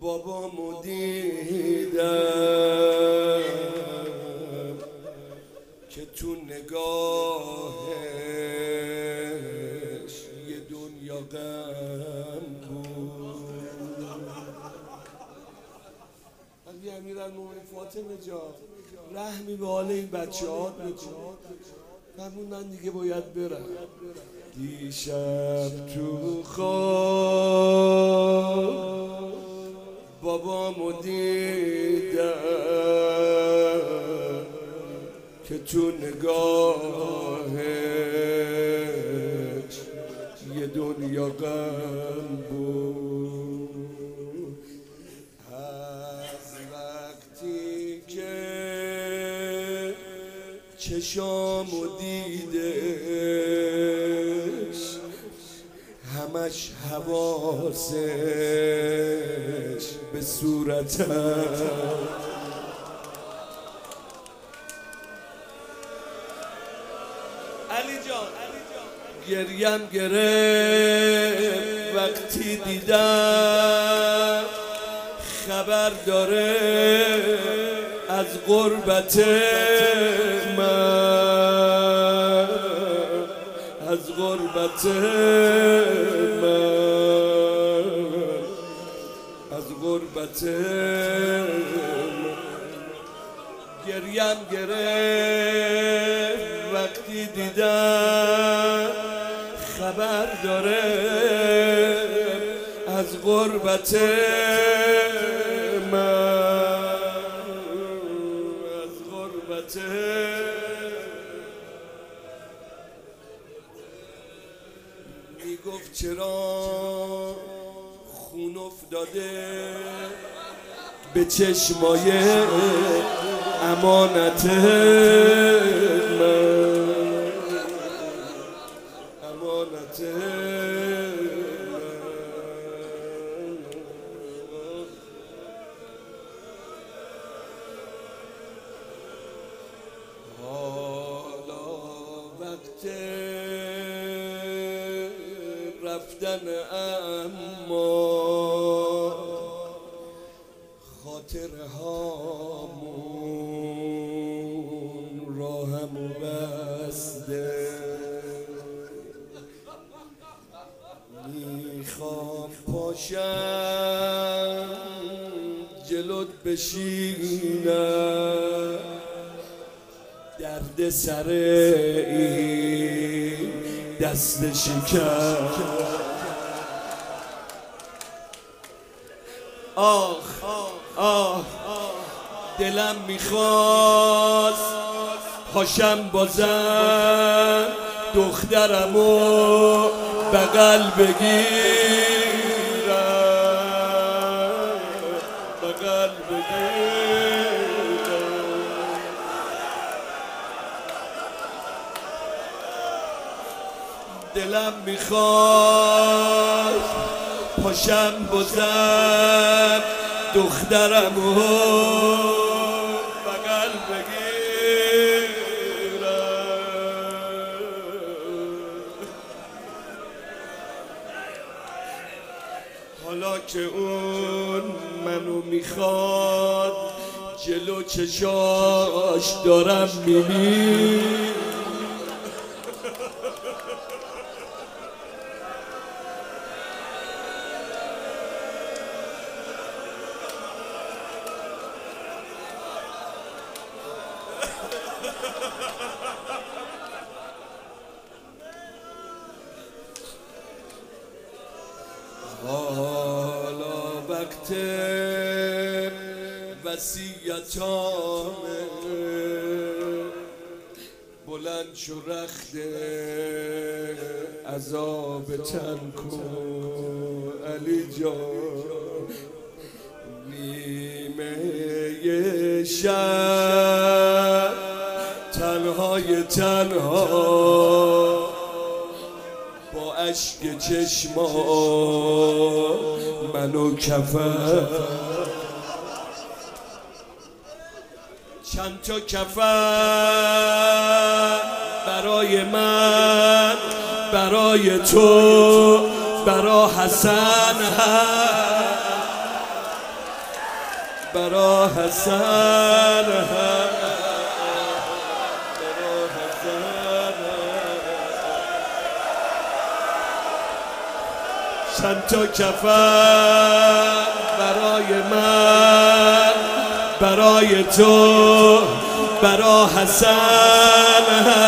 بابامو دیدم که تو نگاهش یه دنیا غم بود. علی امیرالمومنین فاطمه جان رحمی به حال این بچه‌هات بکن، فرموندن دیگه باید برم. دیشب تو خواب بابامو دیدم که تو نگاهش یه دنیا غم بود. از وقتی که چشامو دیدش همش حواسش به صورتم، علی جان گریم گرفت وقتی دیدم خبر داره از غربت من، از غربت من، از غربت من. گریم گرفت وقتی دیدم خبر داره از غربت من، از غربت. میگفت چرا خون افتاده به چشمای امانت من، امانت حالا وقت رفتن، اما خاطره هامون راهمو بسته. میخوام پاشم جلوت بشینم، درد سر این دست شکم. آخ آه دلم میخواست پاشم بازم دخترمو بغل بگیرم، بغل بگیرم. دلم میخواست پاشم بازم دخترمو بغل بگیرم. حالا که اون منو میخواد جلو چشاش دارم میبینم. حالا وقت وصیتامه، بلند شو رخت عذاب تن کن علی جان. نیمه شب تنهای تنها با اشک چشما منو کفن، چند تا کفن برای من، برای تو، برای حسن برا حسن چند تا کفن برای من، برای تو، برا حسن،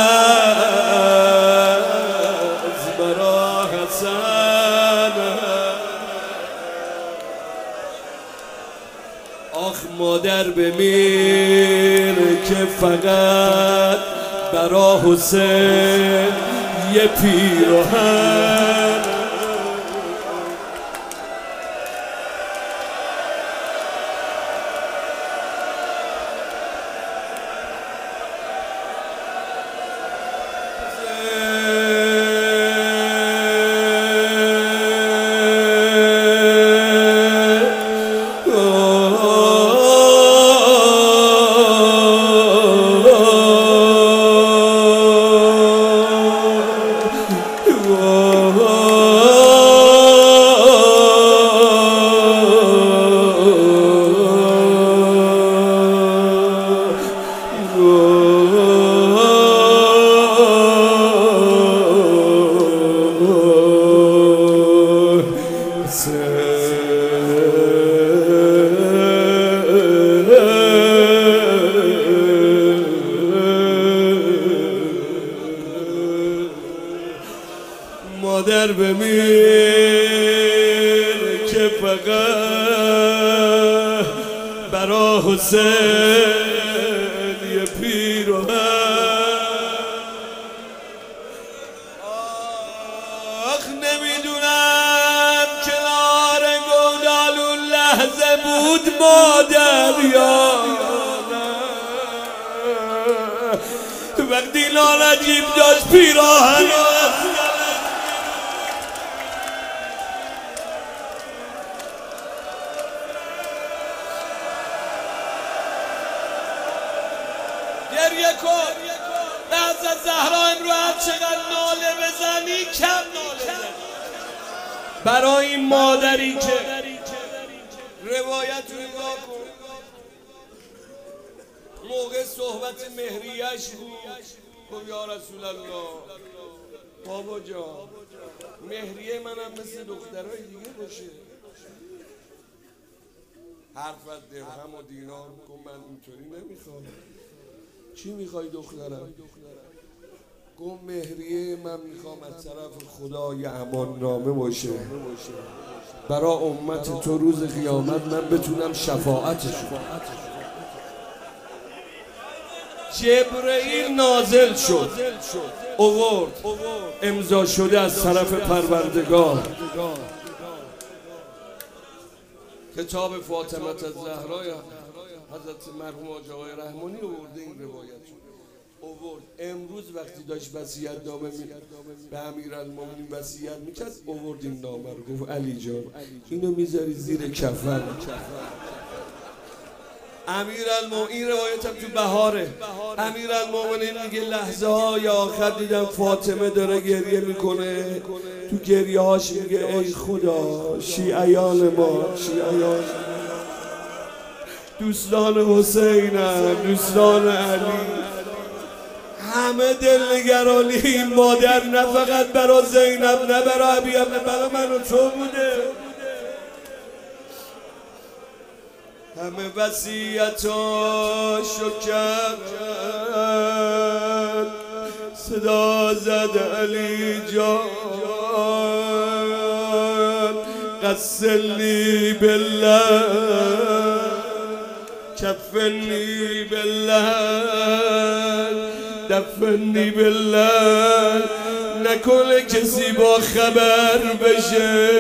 برا حسن. آخ مادر بمیر که فقط برا حسین یه پیراهن. مادر بمیر که فقط برا حسین یه پیراهن. آخ نمیدونم کنار گودال اون لحظه بود مادر یا نه، وقتی ناجیب داشت پیراهن گریه کن. لحظه زهرا امرو هر چقدر ناله بزنی کم ناله بزنی برای این مادری که روایت رو نگاه کن. موقع صحبت مهریه‌اش بود گفت یا رسول الله بابا جان مهریه منم مثل دخترای دیگه باشه. حرفت درهم و دینار کن من اینطوری نمیخوام. چی میخوای دخترم؟ گفت مهریه من میخوام از طرف خدا یه امان نامه باشه برای امت تو روز قیامت من بتونم شفاعتش کنم. جبرئیل نازل شد اوورد امضا شده از طرف پروردگار کتاب فاطمه الزهرا حضرت مرحوم حاج آقای رحمانی آورده این روایت اوورد. امروز وقتی داشت وصیت نامه به امیرالمومنین وصیت میکرد اوورد این نامه رو گفت علی جان اینو میذاری زیر کفن. امیرالمومنین روایت هم تو بهاره امیرالمومنین میگه لحظه های آخر دیدم فاطمه داره گریه میکنه تو گریه هاش میگه ای خدا شیعیان ما شیعیان دوستان حسینم دوستان علی همه دلنگرانی این مادر نه فقط برای زینب نه برای ابی نه برای من و تو بوده. همه وصیتاشو کرد صدا زد علی جان قسلی بالله کفنی بالله دفنی بالله نکنه کسی با خبر بشه.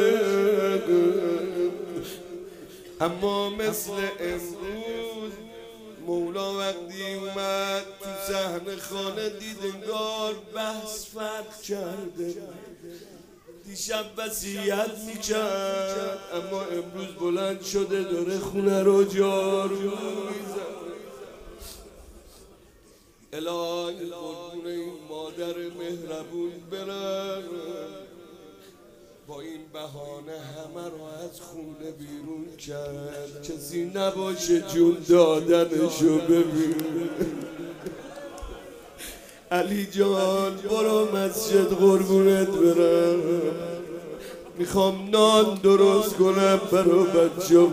اما مثل امروز مولا وقتی اومد تو صحن خانه دید انگار بحث فرق کرده. دیشب وصیت میکرد اما امروز بلند شده داره خونه رو جارو میزنه. الهی قربون این مادر مهربون برم با این بهانه همه رو از خونه بیرون کرد. کسی نباشه جون دادنشو ببین. علی جان برو مسجد قربونت برم، میخوام نان درست کنم برا بچه‌ها.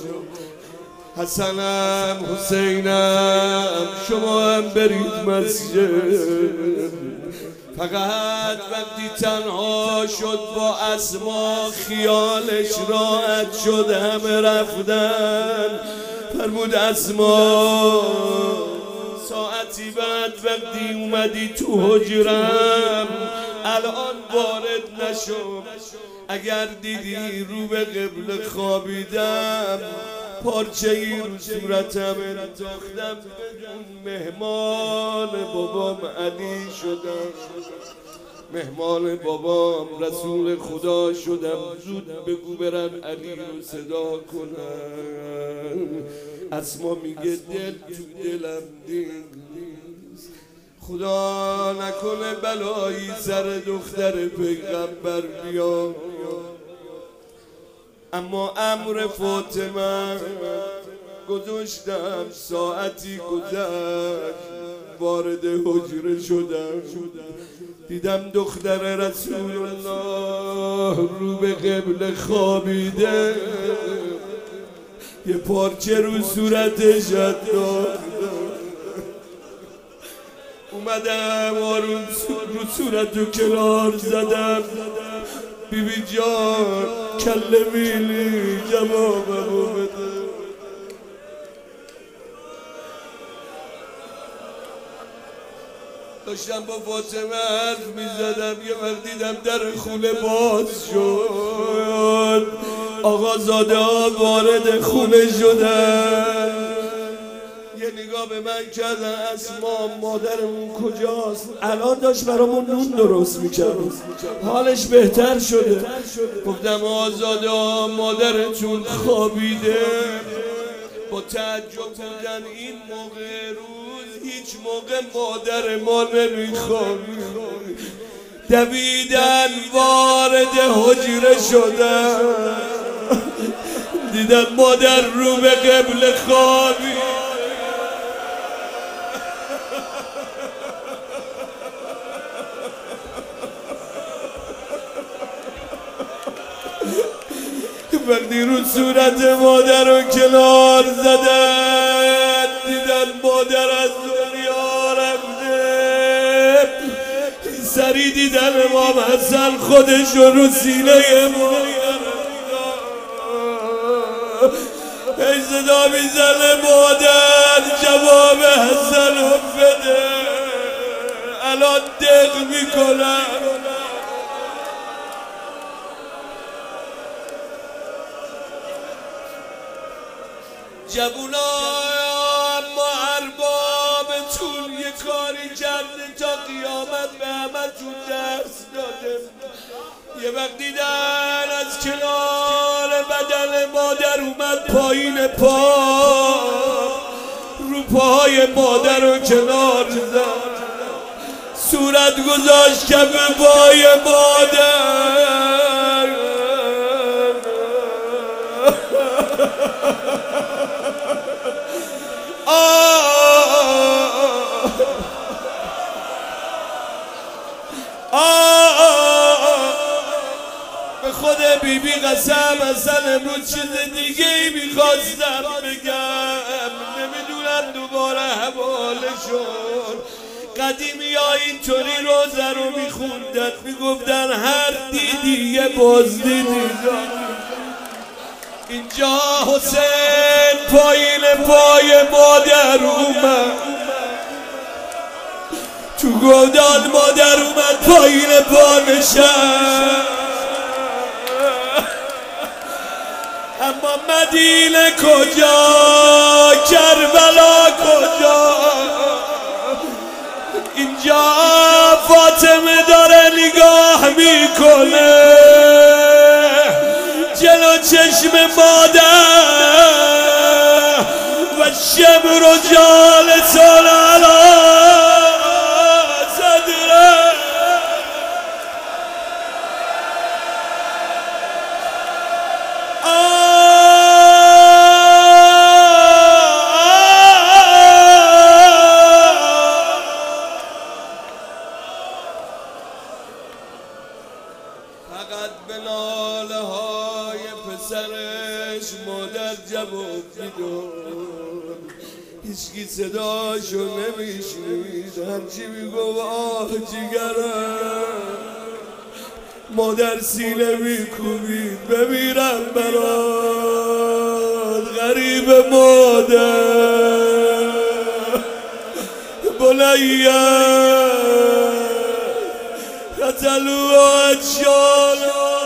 حسنم حسینم شما هم برید مسجد. فقط وقتی تنها شد با اسما خیالش راحت شد، همه رفتن. فرمود اسما ساعتی بعد وقتی اومدی تو حجرم الان وارد نشو. اگر دیدی رو به قبله خوابیدم پارچه ای رو صورتم انداختم، بدون مهمان بابام علی شدم، مهمان بابام رسول خدا شدم. زود بگو برن علی رو صدا کنن. اسما میگه دل تو دلم نیست، خدا نکنه بلایی سر دختر پیغمبر بیاد. اما امر فاطمه گذاشتم، ساعتی گذشت وارد حجره شدم، دیدم دختر رسول الله رو به قبله خوابیده، یه پارچه رو صورتش انداخته. اومدم آروم رو صورتو کنار زدم، بیبی جان کلمیلی جوابمو بده. داشتم با فاطمه حرف میزدم، یه وقت دیدم در خونه باز شد، آقا زاده ها وارد خونه شدن. یه نگاه به من کردن، اسما مادرمون کجاست؟ الان داشت برامون نون درست میکرد، حالش بهتر شده. گفتم آزاده ها مادرتون خوابیده. با تعجب بودن این موقع روز هیچ موقع مادر ما نمیخوابید. دویدن وارد حجره شدن، دیدن مادر رو به قبله خوابید. وقتی رو صورت مادر رو کنار زدن، دیدن مادر از دنیا رفته. سری دیدن امام حسن خودش رو سینه مادر ای صدا میزنه مادر جواب حسن رو بده، الان دق میکنم. جوونا اما اربابتون یه کاری کرده تا قیامت به همتون دست داده. یه وقت دیدن از کنار بدن مادر اومد پایین پا، رو پاهای مادر رو کنار زد، صورت گذاشت کف پای مادر. به خود بیبی قسم اصلا امروز چیز دیگه ای میخواستم بگم، نمیدونم دوباره حوالشون. قدیمی ها اینطوری روزه رو میخوندن، میگفتن هر دیدی یه بازدیدی. اینجا حسین پایین پای مادر اومد، تو گودال مادر اومد پایین پا نشست. اما مدینه کجا، کربلا کجا؟ اینجا فاطمه داره نگاه میکنه جلو چشم مادر و شمر و جالسان علی صدره. فقط به ناله های پسرش مادر جواب میداد، هیچکی صداشو نمیشنید، هرچی میگو آه جگرم، مادر سینه میکوبید بمیرم برات غریب مادر. بنیه قتلوا اجیالا